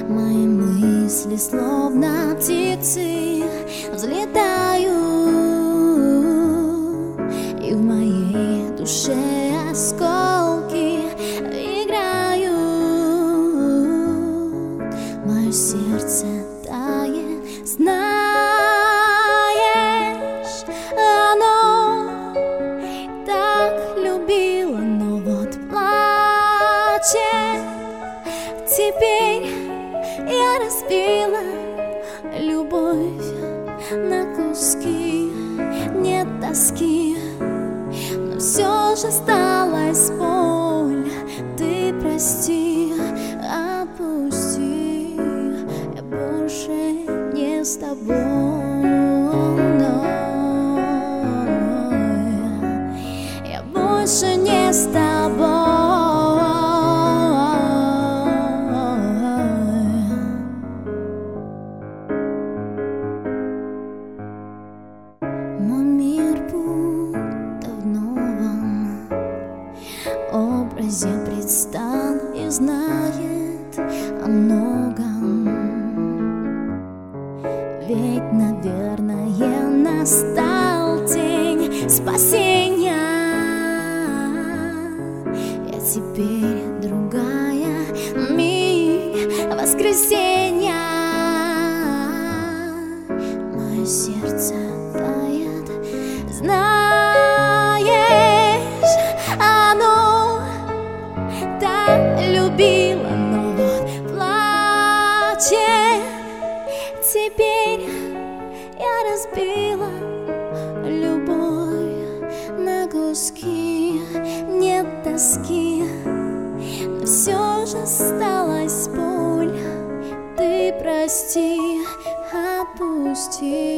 Мои мысли, словно птицы, взлетают, и в моей душе осколки играют. Мое сердце тает, знаешь, оно так любило, но вот плачет. Теперь я разбила любовь на куски, нет тоски, но все же осталась боль. Ты прости, отпусти, я больше не с тобой, я больше не с тобой. Мой мир будто в новом образе предстал и знает о многом. Ведь, наверное, настал день спасения. Я теперь другая, миг воскресенья. Мое сердце тает, знаешь, оно так любило, но вот плачет. Теперь я разбила любовь на куски, нет тоски, но все же осталась боль. Ты прости, отпусти.